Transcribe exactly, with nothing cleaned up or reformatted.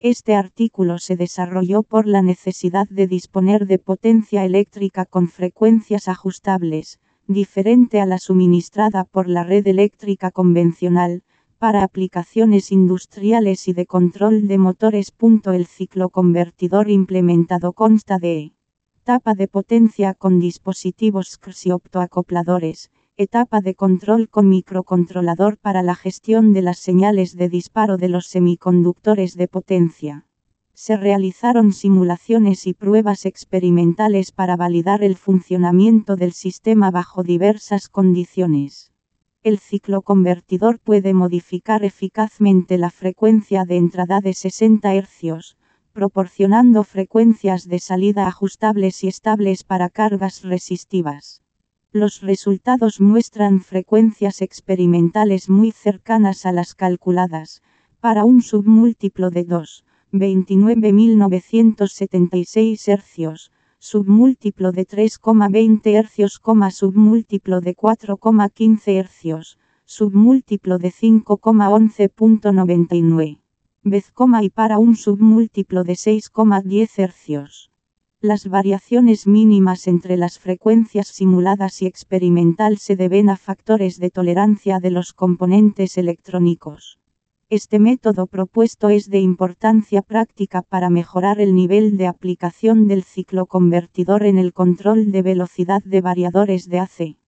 Este artículo se desarrolló por la necesidad de disponer de potencia eléctrica con frecuencias ajustables, diferente a la suministrada por la red eléctrica convencional, para aplicaciones industriales y de control de motores. El cicloconvertidor implementado consta de etapa de potencia con dispositivos C R S y optoacopladores, etapa de control con microcontrolador para la gestión de las señales de disparo de los semiconductores de potencia. Se realizaron simulaciones y pruebas experimentales para validar el funcionamiento del sistema bajo diversas condiciones. El cicloconvertidor puede modificar eficazmente la frecuencia de entrada de sesenta hercios, proporcionando frecuencias de salida ajustables y estables para cargas resistivas. Los resultados muestran frecuencias experimentales muy cercanas a las calculadas, para un submúltiplo de dos coma veintinueve mil novecientos setenta y seis hercios, submúltiplo de tres coma veinte hercios, submúltiplo de cuatro coma quince hercios, submúltiplo de cinco coma once punto noventa y nueve vez, y para un submúltiplo de seis coma diez hercios. Las variaciones mínimas entre las frecuencias simuladas y experimental se deben a factores de tolerancia de los componentes electrónicos. Este método propuesto es de importancia práctica para mejorar el nivel de aplicación del cicloconvertidor en el control de velocidad de variadores de A C.